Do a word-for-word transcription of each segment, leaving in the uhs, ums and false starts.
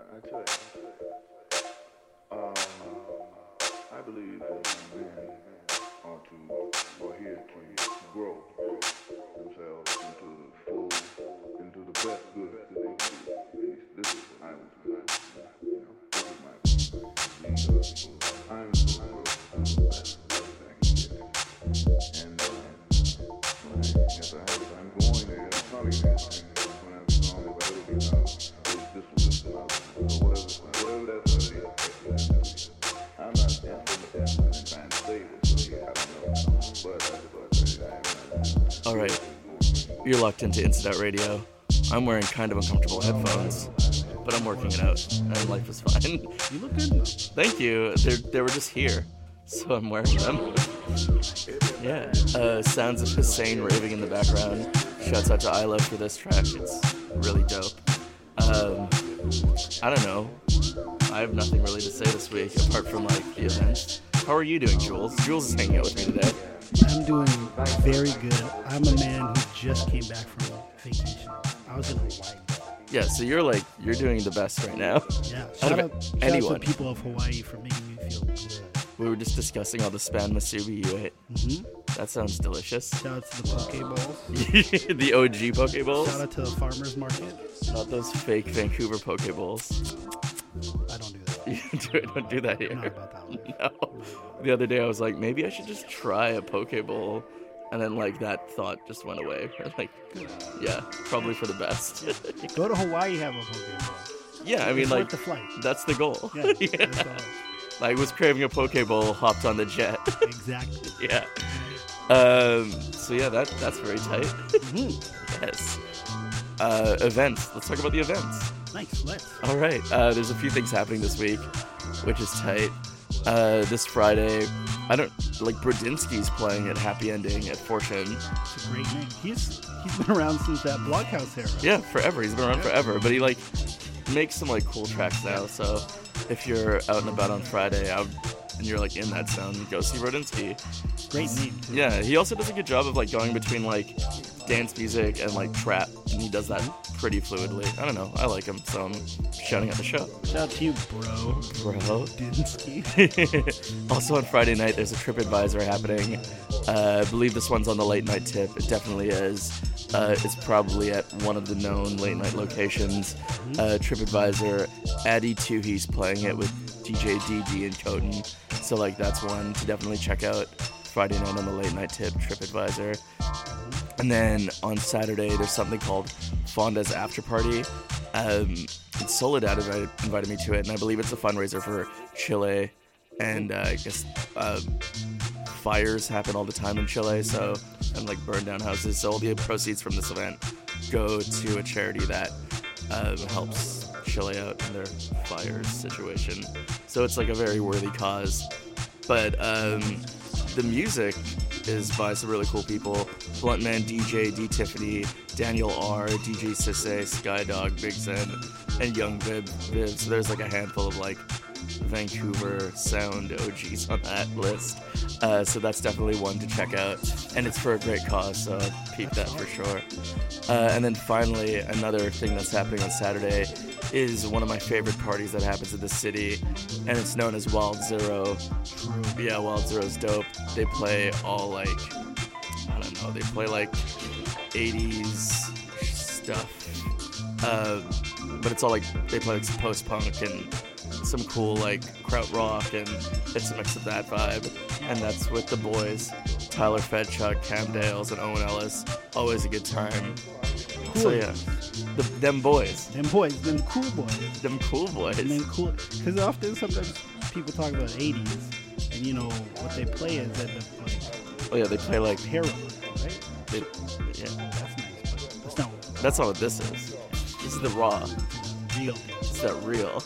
I tell you, um, I believe that men ought to, or here to grow themselves into the full, into the best good that they can do. At least this is what I would do. You know, this is my belief. I'm so into the best good that I can get. And uh, when I, yes, I have, I'm going there, I'm probably there. When I'm going there, but it'll be now. This will just come out. So whatever, whatever that's going to be. I'm not implementing trying to say this, so yeah, I don't know. But, but, All right, you're locked into Instant Out Radio. I'm wearing kind of uncomfortable headphones, but I'm working it out, and life is fine. You look good though. Thank you. They're, they were just here, so I'm wearing them. Yeah. Uh, sounds of Hussein raving in the background. Shouts out to I Love for this track. It's really dope. Um, I don't know. I have nothing really to say this week apart from like the events. How are you doing, Jules? Jules is hanging out with me today. I'm doing very good. I'm a man who just came back from vacation. I was in Hawaii. Yeah, so you're like you're doing the best right now. Yeah, Out shout of out, shout out to anyone. the people of Hawaii for making me feel good. We were just discussing all the spam masubi you ate. Mm-hmm. That sounds delicious. Shout out to the poke bowls. The O G Poke Bowls. Shout out to the farmers market. Not those fake Vancouver Poke Bowls. I don't do that. You do- don't do that here. Not about that one. No. The other day I was like, maybe I should just try a Poke Bowl. And then like that thought just went away. Like, yeah, probably for the best. Go to Hawaii, have a poke bowl. Yeah, I mean It's like worth the flight. that's the goal. Yeah, Yeah. that's all. I was craving a Poke Bowl, hopped on the jet. Exactly. Yeah. Um, so yeah, that that's very tight. Mm-hmm. Yes. Uh, events. Let's talk about the events. Nice. Let's. All right. Uh, there's a few things happening this week, which is tight. Uh, this Friday, I don't like Brodinsky's playing at Happy Ending at Fortune. It's a great name. He's he's been around since that Blockhouse era. Yeah, forever. He's been around forever, but he like makes some like cool tracks now. So if you're out and about on Friday, out and you're like in that sound, go see Brodinsky. Great name too. Yeah, he also does a good job of like going between like dance music and like trap, and he does that pretty fluidly. I don't know, I like him, so I'm shouting at the show. Shout out to you, bro. Bro. Dinsky. Also on Friday night, there's a TripAdvisor happening. Uh, I believe this one's on the late night tip. It definitely is. Uh, it's probably at one of the known late night locations. Uh, TripAdvisor, Addy Toohey's playing it with D J D D and Coden. So like that's one to definitely check out. Friday night on the late night tip, TripAdvisor. And then on Saturday, there's something called Fonda's After Party. Um, Soledad invited, invited me to it, and I believe it's a fundraiser for Chile. And uh, I guess uh, fires happen all the time in Chile, so and like burn down houses. So all the proceeds from this event go to a charity that uh, helps Chile out in their fires situation. So it's like a very worthy cause. But um, the music is by some really cool people. Bluntman D J, D Tiffany, Daniel R, D J Sisse, Skydog, Big Zen, and Young Viv. Viv. So there's like a handful of like Vancouver sound O Gs on that list. Uh, so that's definitely one to check out. And it's for a great cause, so peep that for sure. Uh, and then finally, another thing that's happening on Saturday is one of my favorite parties that happens in the city, and it's known as Wild Zero. Yeah, Wild Zero's dope. They play all like, I don't know, they play like eighties stuff. Uh, but it's all like, they play like some post-punk and some cool like krautrock, and it's a mix of that vibe. And that's with the boys, Tyler Fedchuk, Cam Dales, and Owen Ellis. Always a good time. Cool. So yeah, the, them boys, Them boys, them cool boys. them cool boys. And then cool, because often sometimes people talk about eighties, and you know what they play is at the like Oh yeah, they play like heroin, right? they, yeah. That's nice, but that's not what That's not what this is. This is the raw. real. It's that real.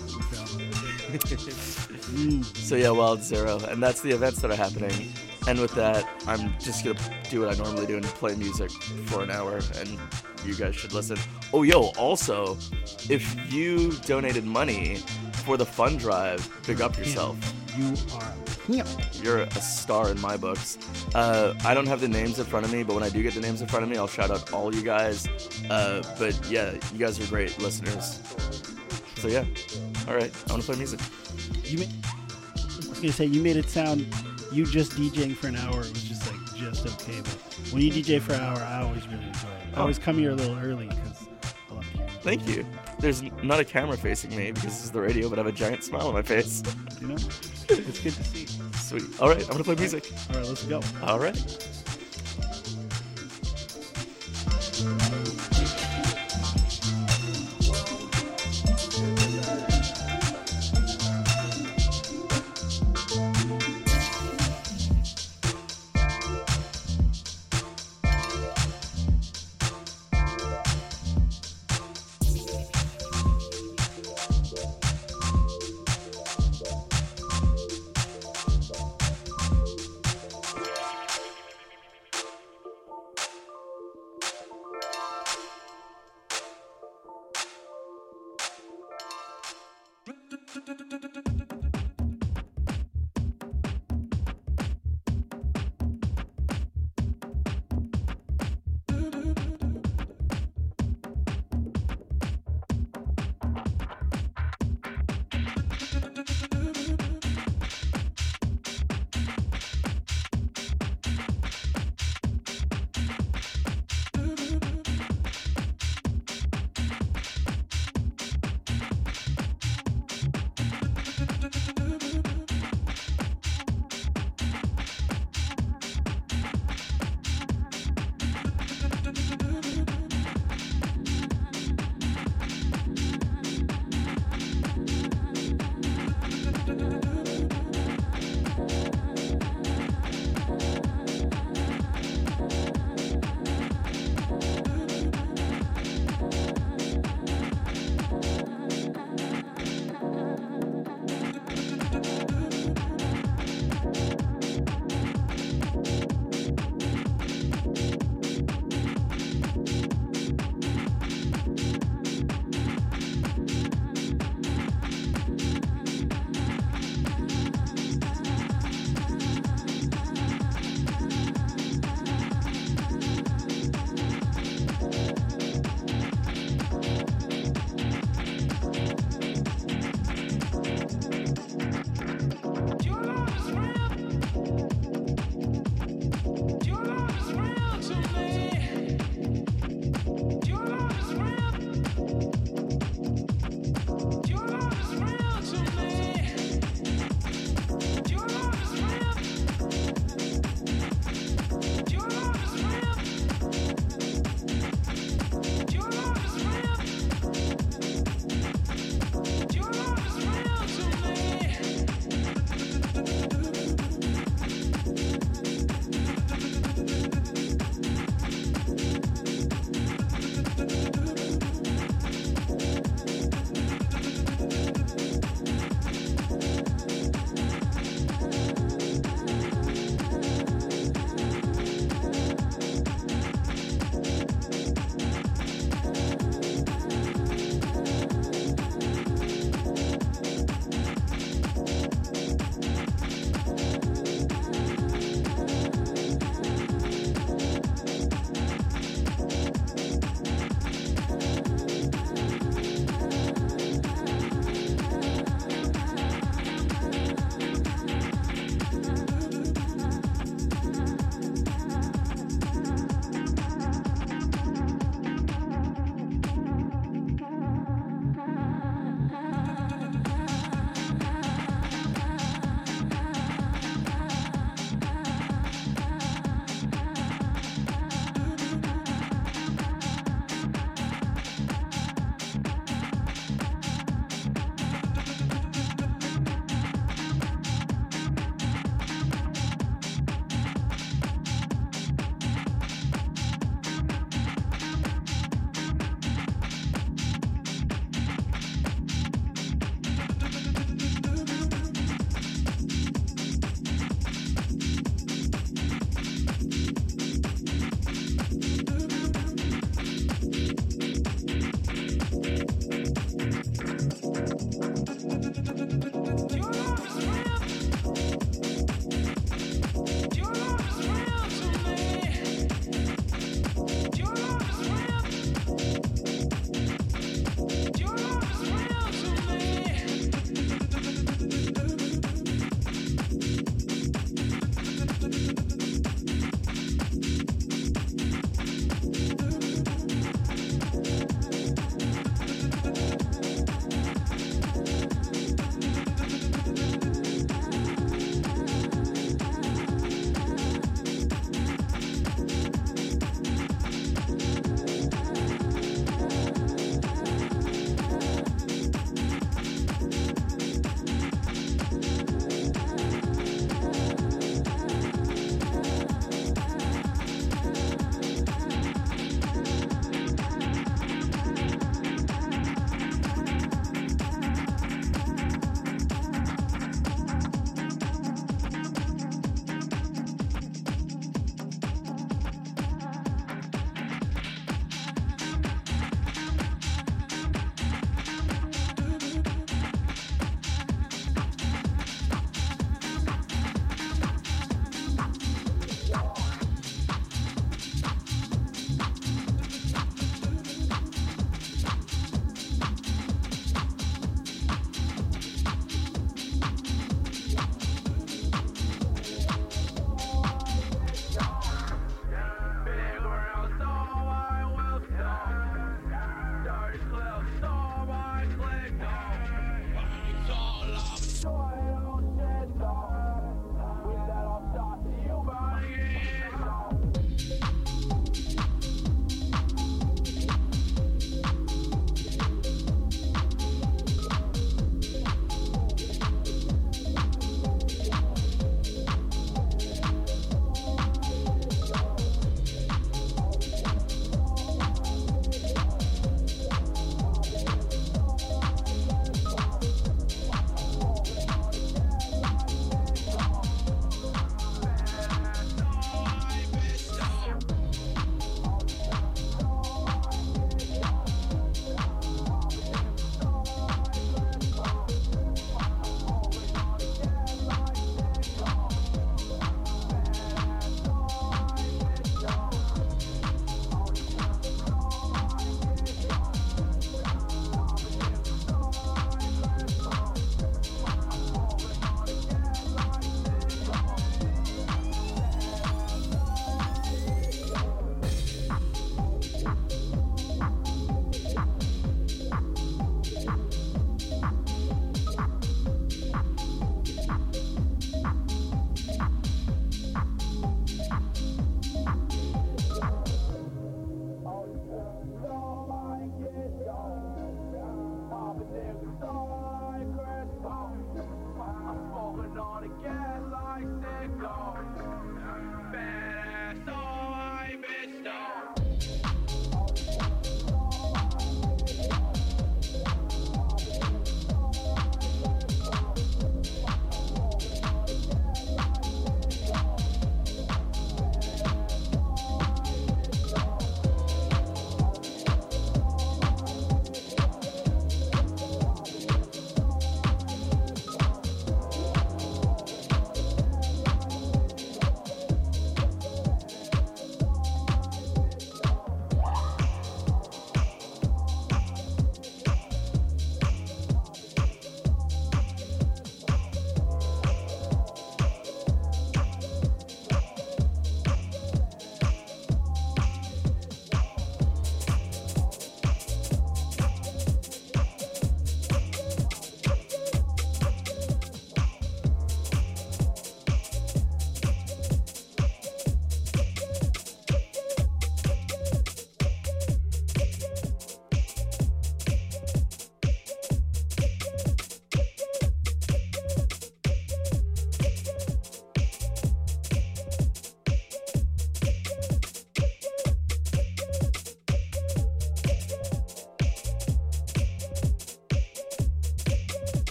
Mm. So yeah, Wild Zero, and that's the events that are happening. And with that, I'm just gonna do what I normally do and play music for an hour, and you guys should listen. Oh yo, also, if you donated money for the fund drive, big up yourself. You are him. You're a star in my books. Uh, I don't have the names in front of me, but when I do get the names in front of me, I'll shout out all you guys. Uh, but yeah, you guys are great listeners. So yeah, All right, I want to play music. You made, I was gonna say you made it sound you just DJing for an hour. It was just like just okay, but when you D J for an hour, I always really enjoy it. I always come here a little early because I love hearing. Thank you. There's n- not a camera facing me because this is the radio, but I have a giant smile on my face. You know, it's good to see. Sweet. All right, I'm gonna play music. All right, let's go. All right.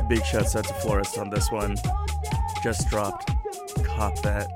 Big shouts out to Florist on this one. Just dropped. Cop that.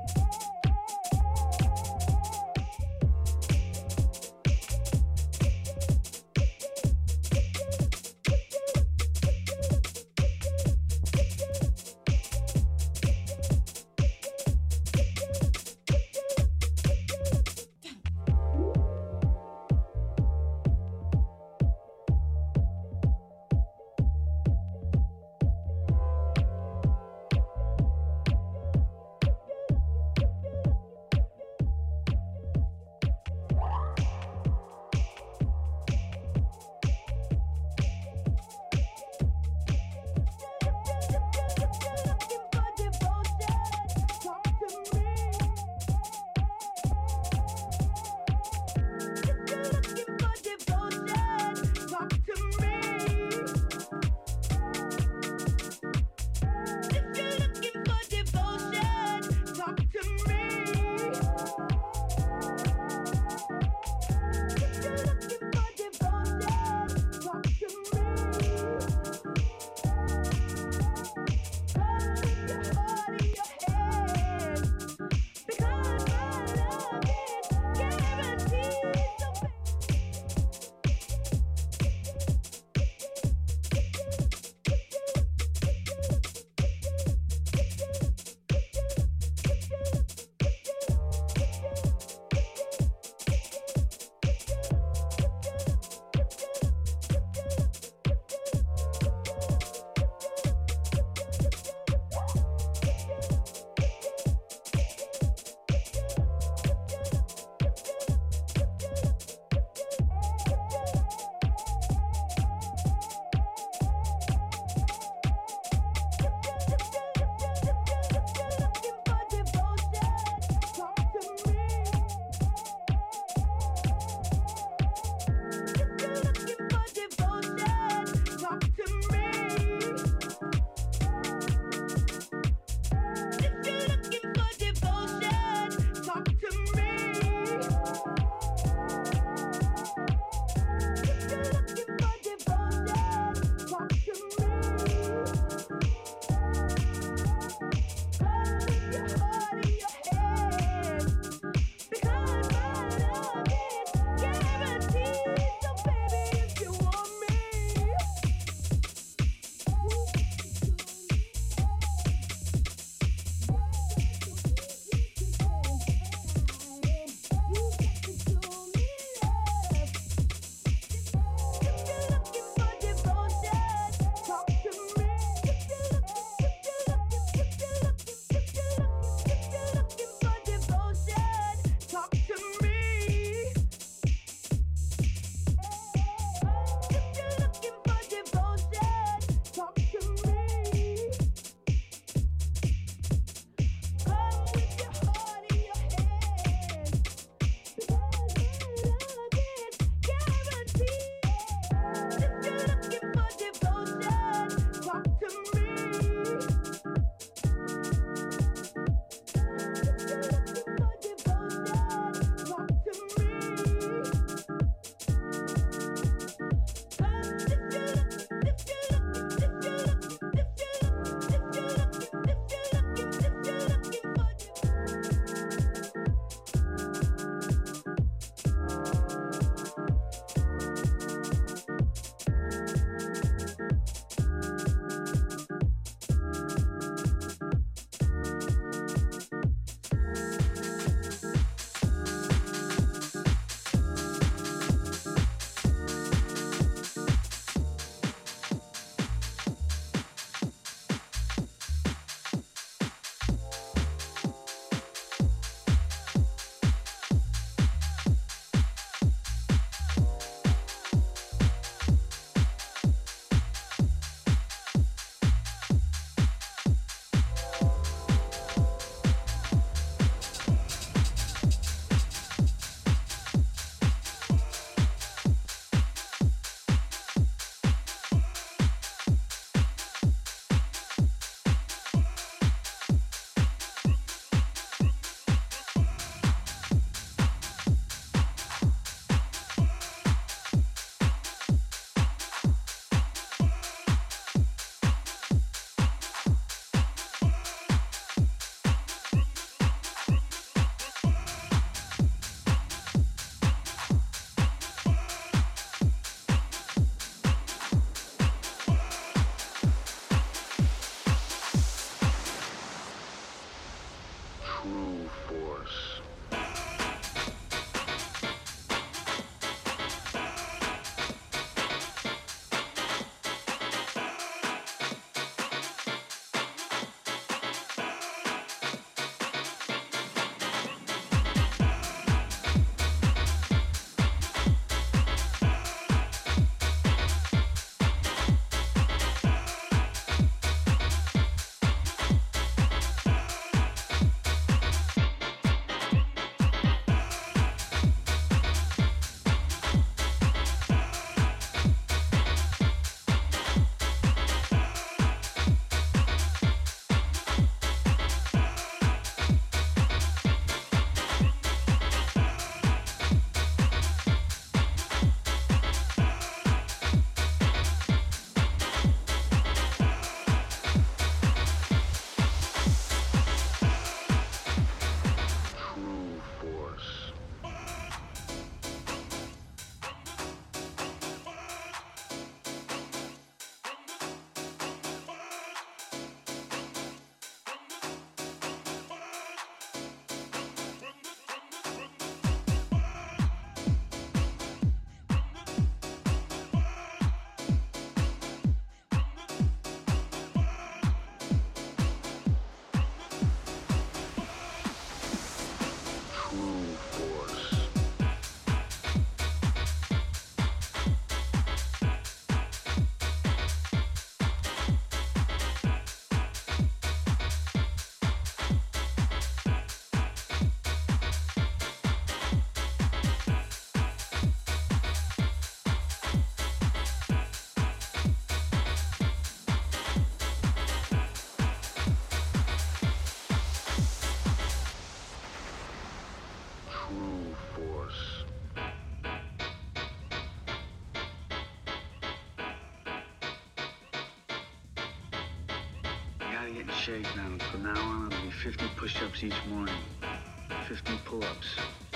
shake now. From now on, it'll be fifty push-ups each morning, fifty pull-ups.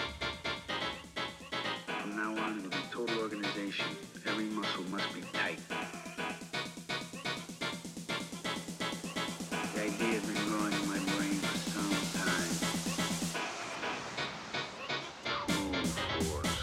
From now on, it'll be total organization. Every muscle must be tight. The idea has been growing in my brain for some time. Cool force.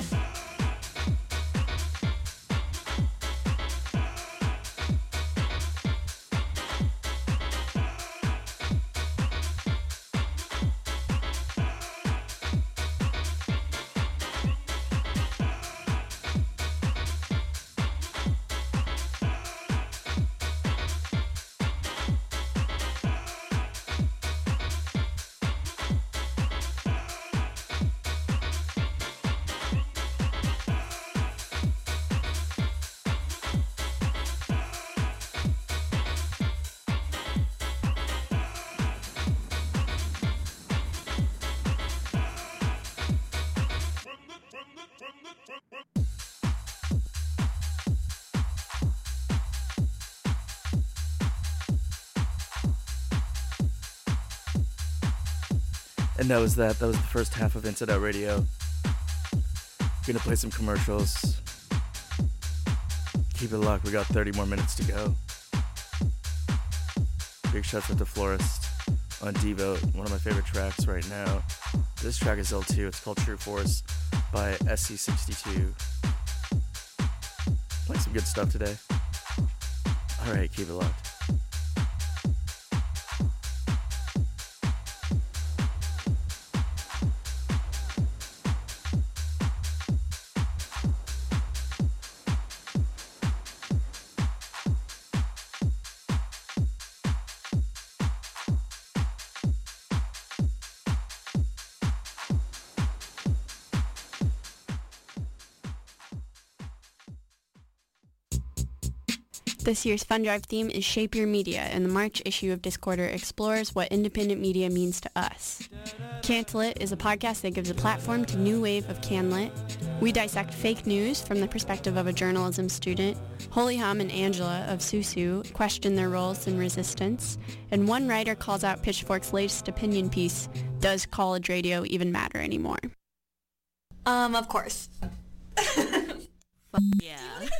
And that was that. That was the first half of Inside Out Radio. Gonna play some commercials. Keep it locked. We got thirty more minutes to go. Big shouts out to Florist on Devo. One of my favorite tracks right now. This track is L two. It's called True Force by S C sixty-two. Playing some good stuff today. Alright, keep it locked. This year's Fun Drive theme is Shape Your Media, and the March issue of Discorder explores what independent media means to us. Cantlit is a podcast that gives a platform to new wave of Canlit. We dissect fake news from the perspective of a journalism student. Holy Hum and Angela of Susu question their roles in resistance. And one writer calls out Pitchfork's latest opinion piece, Does College Radio Even Matter Anymore? Um, of course. Yeah.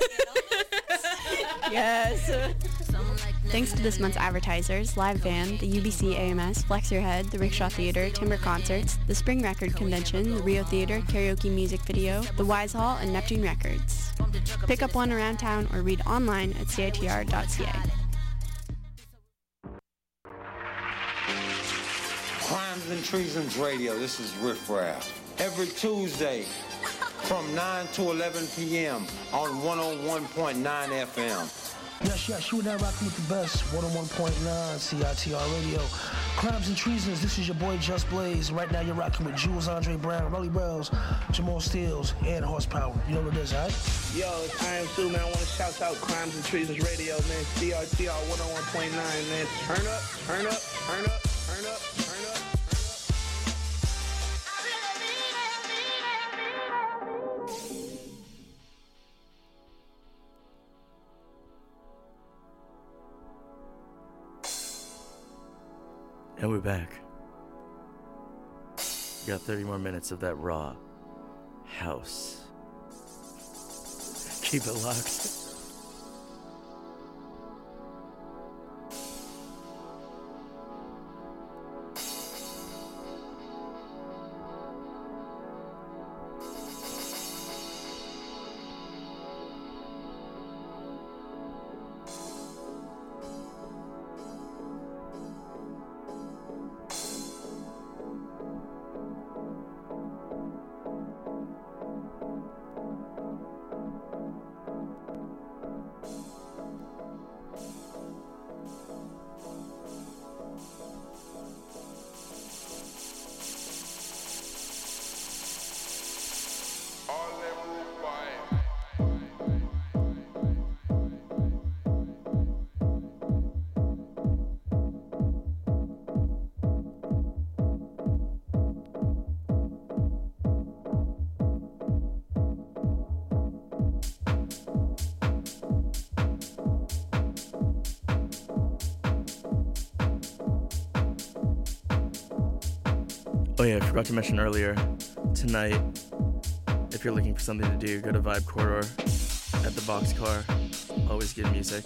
Yes. Thanks to this month's advertisers, Live Band, the U B C A M S, Flex Your Head, the Rickshaw Theater, Timber Concerts, the Spring Record Convention, the Rio Theater, Karaoke Music Video, the Wise Hall, and Neptune Records. Pick up one around town or read online at C I T R dot C A. Crimes and Treasons Radio, this is Riff Raff. Every Tuesday from nine to eleven p.m. on one oh one point nine F M. Yes, yes, you and I rocking with the best, one oh one point nine C I T R Radio. Crimes and Treasons, this is your boy Just Blaze. Right now you're rocking with Jules Andre Brown, Rolly Bells, Jamal Steels, and Horsepower. You know what it is, all right? Yo, it's I Am Sue, man. I want to shout out Crimes and Treasons Radio, man. C R T R one oh one point nine, man. Turn up, turn up, turn up, turn up, turn up. And we're back. We got thirty more minutes of that raw house. Keep it locked. Oh yeah, I forgot to mention earlier, tonight, if you're looking for something to do, go to Vibe Corridor at the Boxcar. Always good music.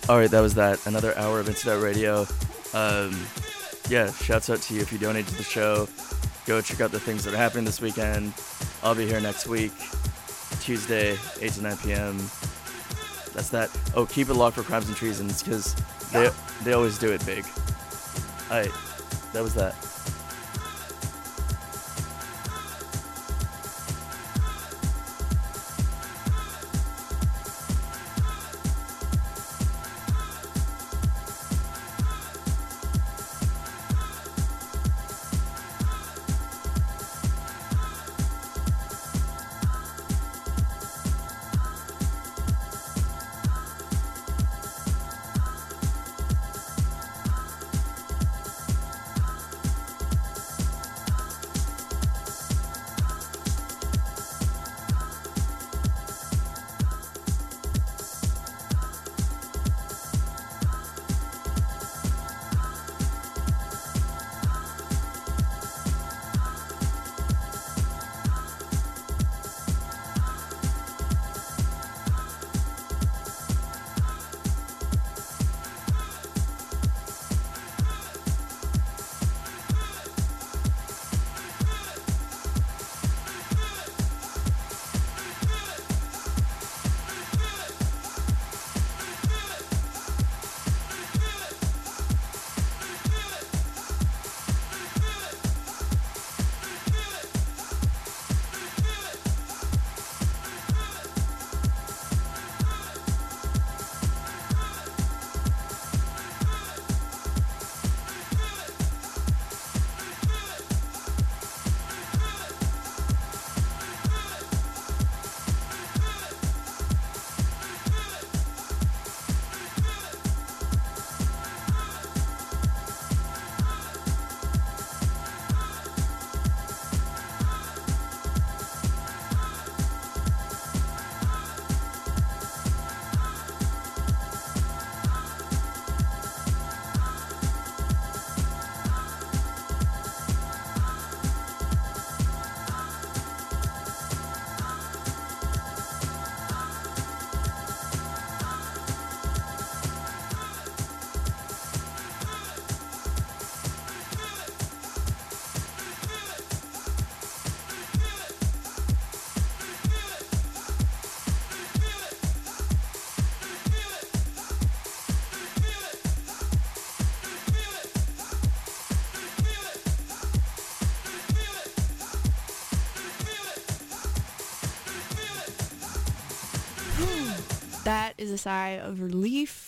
All right, that was that. Another hour of Internet Radio. Um, yeah, shouts out to you if you donate to the show. Go check out the things that are happening this weekend. I'll be here next week, Tuesday, eight to nine p.m. That's that. Oh, keep it locked for Crimes and Treasons, because they, they always do it big. All right, that was that. That is a sigh of relief